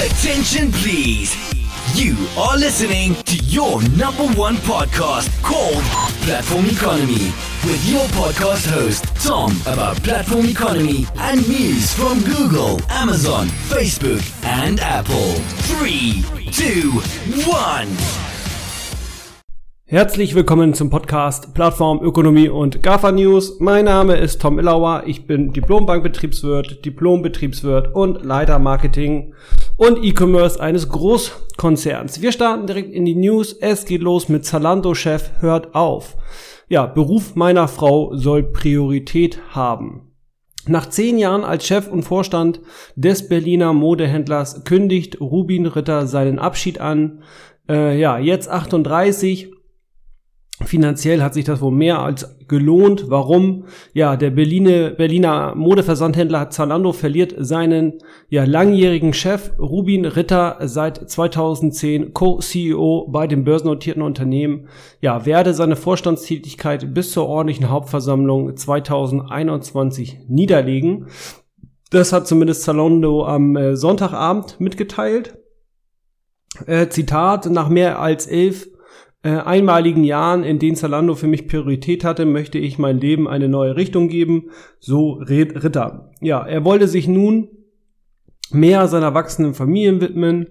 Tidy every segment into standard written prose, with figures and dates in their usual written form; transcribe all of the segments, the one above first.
Attention please. You are listening to your number one podcast called Platform Economy with your podcast host Tom about platform economy and news from Google, Amazon, Facebook and Apple. 3, 2, 1. Herzlich willkommen zum Podcast Plattform Ökonomie und GAFA News. Mein Name ist Tom Illauer. Ich bin Diplom-Bankbetriebswirt, Diplom-Betriebswirt und Leiter Marketing und E-Commerce eines Großkonzerns. Wir starten direkt in die News. Es geht los mit Zalando-Chef hört auf. Ja, Beruf meiner Frau soll Priorität haben. Nach 10 Jahren als Chef und Vorstand des Berliner Modehändlers kündigt Rubin Ritter seinen Abschied an. Jetzt 38. Finanziell hat sich das wohl mehr als gelohnt. Warum? Ja, der Berliner Modeversandhändler Zalando verliert seinen langjährigen Chef Rubin Ritter, seit 2010 Co-CEO bei dem börsennotierten Unternehmen. Ja, werde seine Vorstandstätigkeit bis zur ordentlichen Hauptversammlung 2021 niederlegen. Das hat zumindest Zalando am Sonntagabend mitgeteilt. Zitat: Nach mehr als 11 einmaligen Jahren, in denen Zalando für mich Priorität hatte, möchte ich mein Leben eine neue Richtung geben, so Ritter. Ja, er wollte sich nun mehr seiner wachsenden Familie widmen.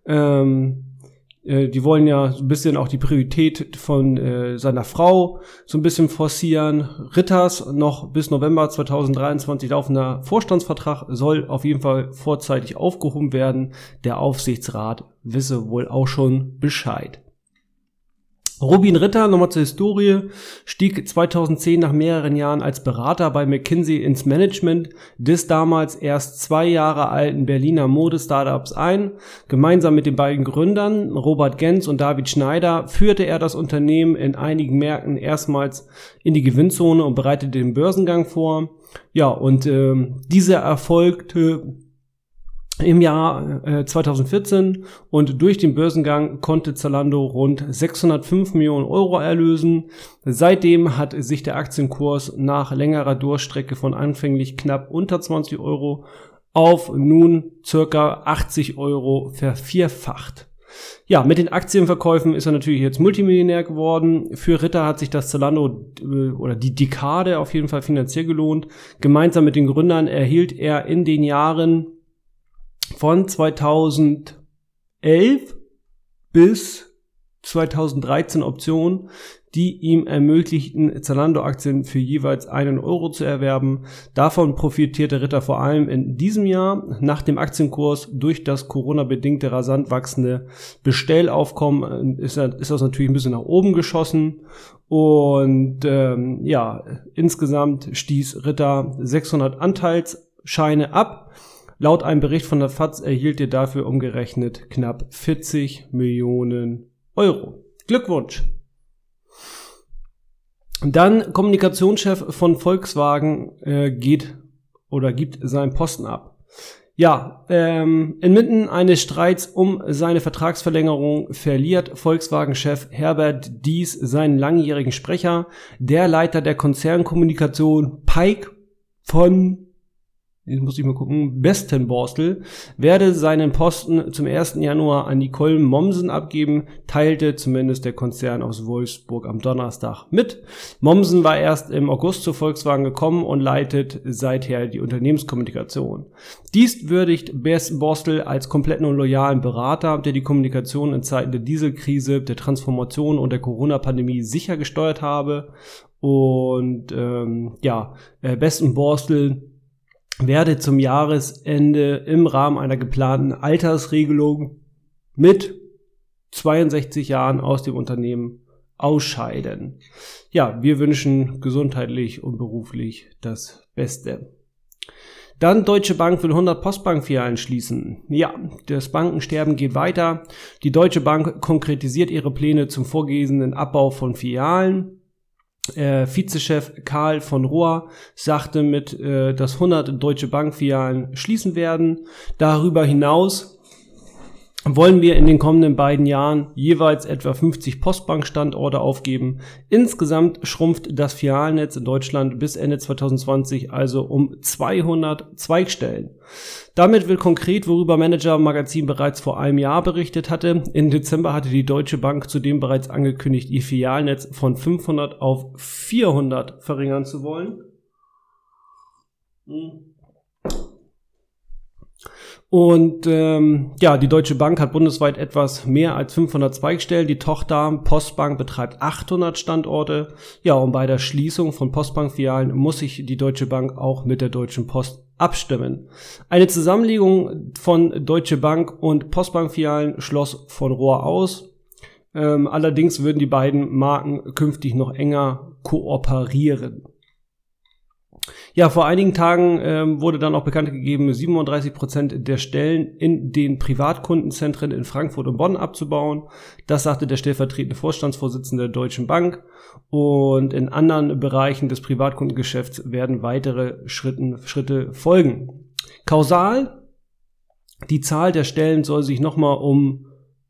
Die wollen ja so ein bisschen auch die Priorität von seiner Frau so ein bisschen forcieren. Ritters noch bis November 2023 laufender Vorstandsvertrag soll auf jeden Fall vorzeitig aufgehoben werden. Der Aufsichtsrat wisse wohl auch schon Bescheid. Rubin Ritter, nochmal zur Historie, stieg 2010 nach mehreren Jahren als Berater bei McKinsey ins Management des damals erst 2 Jahre alten Berliner Mode-Startups ein. Gemeinsam mit den beiden Gründern, Robert Genz und David Schneider, führte er das Unternehmen in einigen Märkten erstmals in die Gewinnzone und bereitete den Börsengang vor. Ja, und dieser erfolgte im Jahr 2014 und durch den Börsengang konnte Zalando rund 605 Millionen Euro erlösen. Seitdem hat sich der Aktienkurs nach längerer Durchstrecke von anfänglich knapp unter 20 Euro auf nun circa 80 Euro vervierfacht. Ja, mit den Aktienverkäufen ist er natürlich jetzt Multimillionär geworden. Für Ritter hat sich das Zalando oder die Dekade auf jeden Fall finanziell gelohnt. Gemeinsam mit den Gründern erhielt er in den Jahren von 2011 bis 2013 Optionen, die ihm ermöglichten, Zalando-Aktien für jeweils 1 Euro zu erwerben. Davon profitierte Ritter vor allem in diesem Jahr nach dem Aktienkurs. Durch das Corona-bedingte rasant wachsende Bestellaufkommen ist das natürlich ein bisschen nach oben geschossen. Und insgesamt stieß Ritter 600 Anteilsscheine ab. Laut einem Bericht von der FAZ erhielt er dafür umgerechnet knapp 40 Millionen Euro. Glückwunsch! Dann Kommunikationschef von Volkswagen gibt seinen Posten ab. Ja, inmitten eines Streits um seine Vertragsverlängerung verliert Volkswagen-Chef Herbert Diess seinen langjährigen Sprecher. Der Leiter der Konzernkommunikation Pike von Bestenborstel werde seinen Posten zum 1. Januar an Nicole Mommsen abgeben, teilte zumindest der Konzern aus Wolfsburg am Donnerstag mit. Mommsen war erst im August zu Volkswagen gekommen und leitet seither die Unternehmenskommunikation. Dies würdigt Bestenborstel als kompletten und loyalen Berater, der die Kommunikation in Zeiten der Dieselkrise, der Transformation und der Corona-Pandemie sicher gesteuert habe. Und Bestenborstel werde zum Jahresende im Rahmen einer geplanten Altersregelung mit 62 Jahren aus dem Unternehmen ausscheiden. Ja, wir wünschen gesundheitlich und beruflich das Beste. Dann Deutsche Bank will 100 Postbank-Filialen schließen. Ja, das Bankensterben geht weiter. Die Deutsche Bank konkretisiert ihre Pläne zum vorgesehenen Abbau von Filialen. Vizechef Karl von Rohr sagte dass 100 Deutsche Bank-Filialen schließen werden. Darüber hinaus wollen wir in den kommenden beiden Jahren jeweils etwa 50 Postbank-Standorte aufgeben. Insgesamt schrumpft das Filialnetz in Deutschland bis Ende 2020 also um 200 Zweigstellen. Damit wird konkret, worüber Manager Magazin bereits vor einem Jahr berichtet hatte. Im Dezember hatte die Deutsche Bank zudem bereits angekündigt, ihr Filialnetz von 500 auf 400 verringern zu wollen. Und die Deutsche Bank hat bundesweit etwas mehr als 500 Zweigstellen. Die Tochter Postbank betreibt 800 Standorte. Ja, und bei der Schließung von Postbankfilialen muss sich die Deutsche Bank auch mit der Deutschen Post abstimmen. Eine Zusammenlegung von Deutsche Bank und Postbankfilialen schloss von Rohr aus. Allerdings würden die beiden Marken künftig noch enger kooperieren. Ja, vor einigen Tagen wurde dann auch bekannt gegeben, 37% der Stellen in den Privatkundenzentren in Frankfurt und Bonn abzubauen. Das sagte der stellvertretende Vorstandsvorsitzende der Deutschen Bank. Und in anderen Bereichen des Privatkundengeschäfts werden weitere Schritte folgen. Kausal: die Zahl der Stellen soll sich nochmal um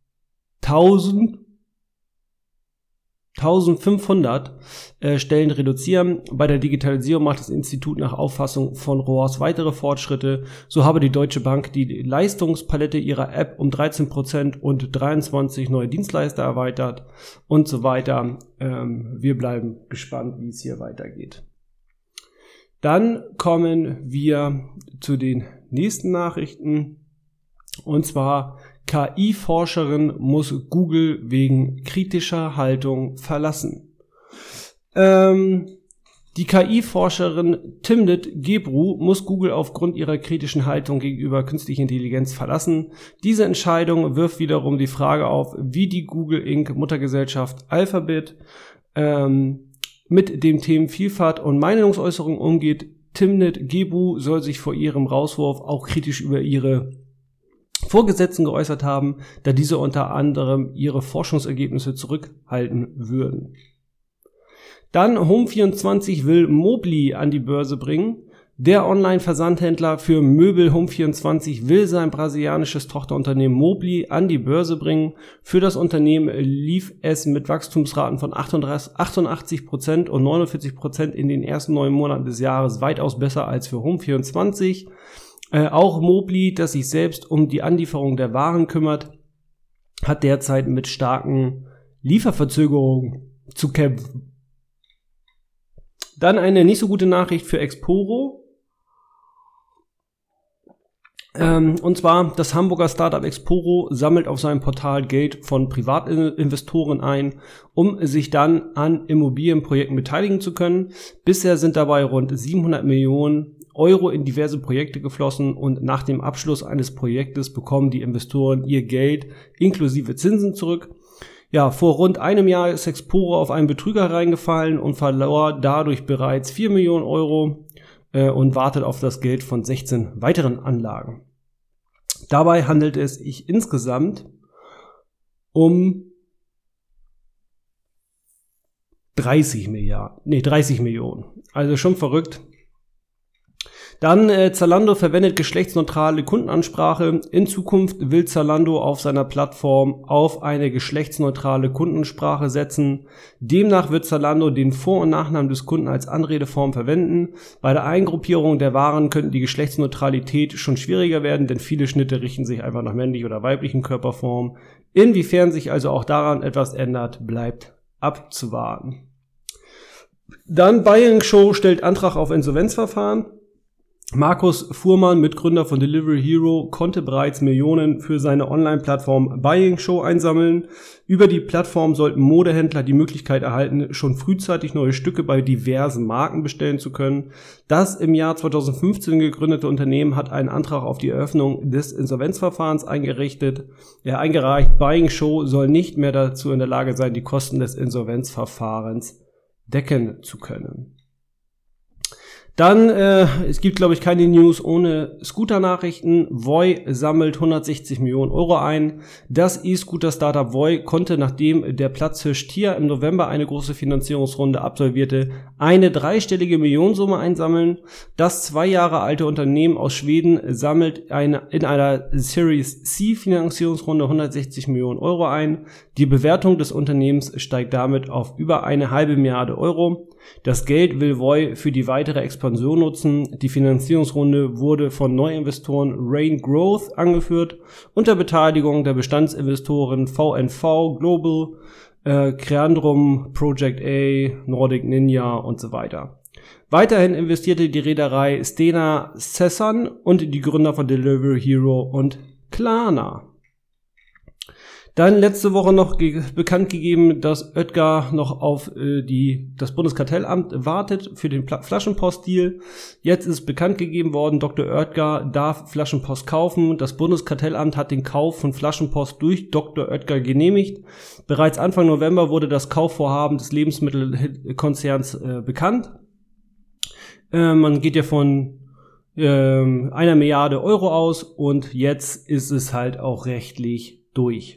1500 Stellen reduzieren. Bei der Digitalisierung macht das Institut nach Auffassung von Rohrs weitere Fortschritte. So habe die Deutsche Bank die Leistungspalette ihrer App um 13% und 23 neue Dienstleister erweitert und so weiter. Wir bleiben gespannt, wie es hier weitergeht. Dann kommen wir zu den nächsten Nachrichten. Und zwar: KI-Forscherin muss Google wegen kritischer Haltung verlassen. Die KI-Forscherin Timnit Gebru muss Google aufgrund ihrer kritischen Haltung gegenüber künstlicher Intelligenz verlassen. Diese Entscheidung wirft wiederum die Frage auf, wie die Google Inc. Muttergesellschaft Alphabet mit dem Themen Vielfalt und Meinungsäußerung umgeht. Timnit Gebru soll sich vor ihrem Rauswurf auch kritisch über ihre Vorgesetzten geäußert haben, da diese unter anderem ihre Forschungsergebnisse zurückhalten würden. Dann Home24 will Mobly an die Börse bringen. Der Online-Versandhändler für Möbel Home24 will sein brasilianisches Tochterunternehmen Mobly an die Börse bringen. Für das Unternehmen lief es mit Wachstumsraten von 88% und 49% in den ersten 9 Monaten des Jahres weitaus besser als für Home24. Auch Mobly, das sich selbst um die Anlieferung der Waren kümmert, hat derzeit mit starken Lieferverzögerungen zu kämpfen. Dann eine nicht so gute Nachricht für Exporo. Und zwar, das Hamburger Startup Exporo sammelt auf seinem Portal Geld von Privatinvestoren ein, um sich dann an Immobilienprojekten beteiligen zu können. Bisher sind dabei rund 700 Millionen Euro in diverse Projekte geflossen und nach dem Abschluss eines Projektes bekommen die Investoren ihr Geld inklusive Zinsen zurück. Ja, vor rund einem Jahr ist Exporo auf einen Betrüger reingefallen und verlor dadurch bereits 4 Millionen Euro und wartet auf das Geld von 16 weiteren Anlagen. Dabei handelt es sich insgesamt um 30 Millionen. Also schon verrückt. Dann Zalando verwendet geschlechtsneutrale Kundenansprache. In Zukunft will Zalando auf seiner Plattform auf eine geschlechtsneutrale Kundensprache setzen. Demnach wird Zalando den Vor- und Nachnamen des Kunden als Anredeform verwenden. Bei der Eingruppierung der Waren könnte die Geschlechtsneutralität schon schwieriger werden, denn viele Schnitte richten sich einfach nach männlich oder weiblichen Körperformen. Inwiefern sich also auch daran etwas ändert, bleibt abzuwarten. Dann Buying Show stellt Antrag auf Insolvenzverfahren. Markus Fuhrmann, Mitgründer von Delivery Hero, konnte bereits Millionen für seine Online-Plattform Buying Show einsammeln. Über die Plattform sollten Modehändler die Möglichkeit erhalten, schon frühzeitig neue Stücke bei diversen Marken bestellen zu können. Das im Jahr 2015 gegründete Unternehmen hat einen Antrag auf die Eröffnung des Insolvenzverfahrens eingereicht. Buying Show soll nicht mehr dazu in der Lage sein, die Kosten des Insolvenzverfahrens decken zu können. Dann, es gibt, glaube ich, keine News ohne Scooter-Nachrichten. Voi sammelt 160 Millionen Euro ein. Das E-Scooter-Startup Voi konnte, nachdem der Platzhirsch TIER im November eine große Finanzierungsrunde absolvierte, eine dreistellige Millionensumme einsammeln. Das 2 Jahre alte Unternehmen aus Schweden sammelt in einer Series C Finanzierungsrunde 160 Millionen Euro ein. Die Bewertung des Unternehmens steigt damit auf über 1,5 Milliarde Euro. Das Geld will Voi für die weitere Expansion nutzen. Die Finanzierungsrunde wurde von Neuinvestoren Rain Growth angeführt, unter Beteiligung der Bestandsinvestoren VNV Global, Creandum, Project A, Nordic Ninja und so weiter. Weiterhin investierte die Reederei Stena Sessan und die Gründer von Delivery Hero und Klarna. Dann letzte Woche noch bekannt gegeben, dass Oetker noch auf das Bundeskartellamt wartet für den Flaschenpost-Deal. Jetzt ist bekannt gegeben worden, Dr. Oetker darf Flaschenpost kaufen. Das Bundeskartellamt hat den Kauf von Flaschenpost durch Dr. Oetker genehmigt. Bereits Anfang November wurde das Kaufvorhaben des Lebensmittelkonzerns bekannt. Man geht ja von 1 Milliarde Euro aus und jetzt ist es halt auch rechtlich durch.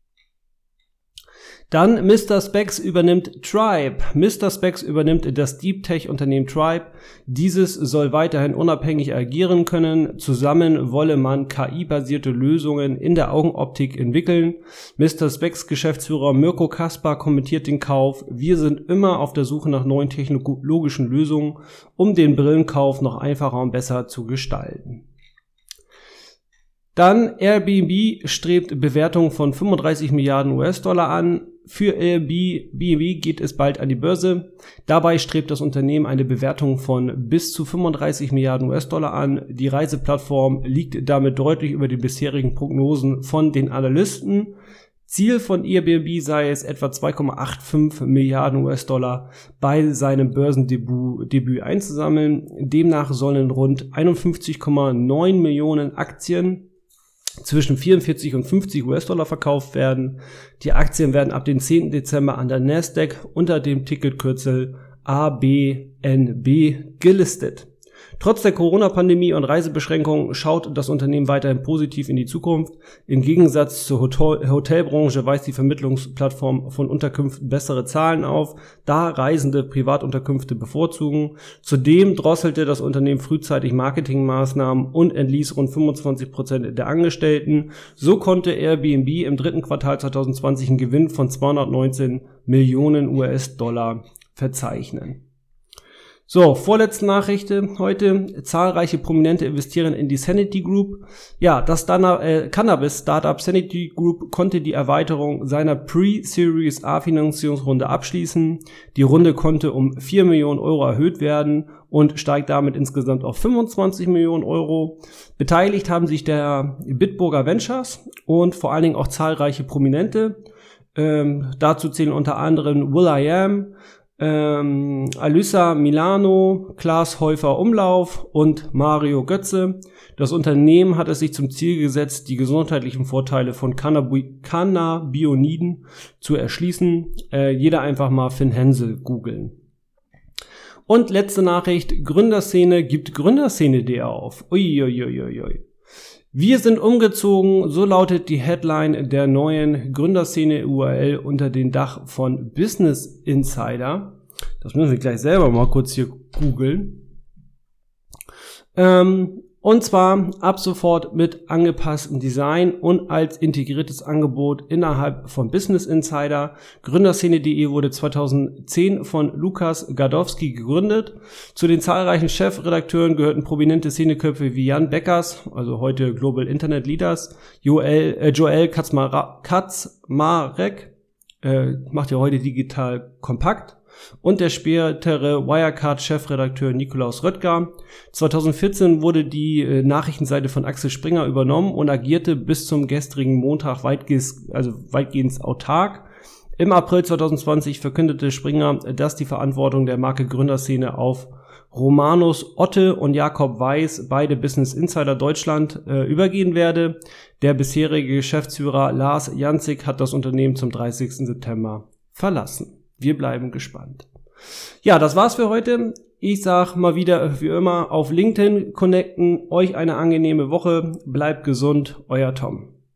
Dann Mr. Spex übernimmt Tribe. Mr. Spex übernimmt das Deep Tech-Unternehmen Tribe. Dieses soll weiterhin unabhängig agieren können. Zusammen wolle man KI-basierte Lösungen in der Augenoptik entwickeln. Mr. Spex Geschäftsführer Mirko Kaspar kommentiert den Kauf. Wir sind immer auf der Suche nach neuen technologischen Lösungen, um den Brillenkauf noch einfacher und besser zu gestalten. Dann Airbnb strebt Bewertungen von 35 Milliarden US-Dollar an. Für Airbnb geht es bald an die Börse. Dabei strebt das Unternehmen eine Bewertung von bis zu 35 Milliarden US-Dollar an. Die Reiseplattform liegt damit deutlich über den bisherigen Prognosen von den Analysten. Ziel von Airbnb sei es, etwa 2,85 Milliarden US-Dollar bei seinem Börsendebüt einzusammeln. Demnach sollen rund 51,9 Millionen Aktien zwischen 44 und 50 US-Dollar verkauft werden. Die Aktien werden ab dem 10. Dezember an der Nasdaq unter dem Ticketkürzel ABNB gelistet. Trotz der Corona-Pandemie und Reisebeschränkungen schaut das Unternehmen weiterhin positiv in die Zukunft. Im Gegensatz zur Hotelbranche weist die Vermittlungsplattform von Unterkünften bessere Zahlen auf, da Reisende Privatunterkünfte bevorzugen. Zudem drosselte das Unternehmen frühzeitig Marketingmaßnahmen und entließ rund 25% der Angestellten. So konnte Airbnb im 3. Quartal 2020 einen Gewinn von 219 Millionen US-Dollar verzeichnen. So, vorletzte Nachricht heute. Zahlreiche Prominente investieren in die Sanity Group. Ja, das Cannabis-Startup Sanity Group konnte die Erweiterung seiner Pre-Series A Finanzierungsrunde abschließen. Die Runde konnte um 4 Millionen Euro erhöht werden und steigt damit insgesamt auf 25 Millionen Euro. Beteiligt haben sich der Bitburger Ventures und vor allen Dingen auch zahlreiche Prominente. Dazu zählen unter anderem will.i.am, Alyssa Milano, Klaas Häufer Umlauf und Mario Götze. Das Unternehmen hat es sich zum Ziel gesetzt, die gesundheitlichen Vorteile von Cannabinoiden zu erschließen. Jeder einfach mal Finn Hensel googeln. Und letzte Nachricht, Gründerszene gibt Gründerszene.de auf. Uiuiuiui. Wir sind umgezogen, so lautet die Headline der neuen Gründerszene-URL unter dem Dach von Business Insider. Das müssen wir gleich selber mal kurz hier googeln. Und zwar ab sofort mit angepasstem Design und als integriertes Angebot innerhalb von Business Insider. Gründerszene.de wurde 2010 von Lukas Gardowski gegründet. Zu den zahlreichen Chefredakteuren gehörten prominente Szeneköpfe wie Jan Beckers, also heute Global Internet Leaders, Joel Kaczmarek, macht ja heute Digital Kompakt, und der spätere Wirecard-Chefredakteur Nikolaus Röttger. 2014 wurde die Nachrichtenseite von Axel Springer übernommen und agierte bis zum gestrigen Montag weitgehend autark. Im April 2020 verkündete Springer, dass die Verantwortung der Marke Gründerszene auf Romanus Otte und Jakob Weiß, beide Business Insider Deutschland, übergehen werde. Der bisherige Geschäftsführer Lars Janzig hat das Unternehmen zum 30. September verlassen. Wir bleiben gespannt. Ja, das war's für heute. Ich sag mal wieder, wie immer, auf LinkedIn connecten. Euch eine angenehme Woche. Bleibt gesund, euer Tom.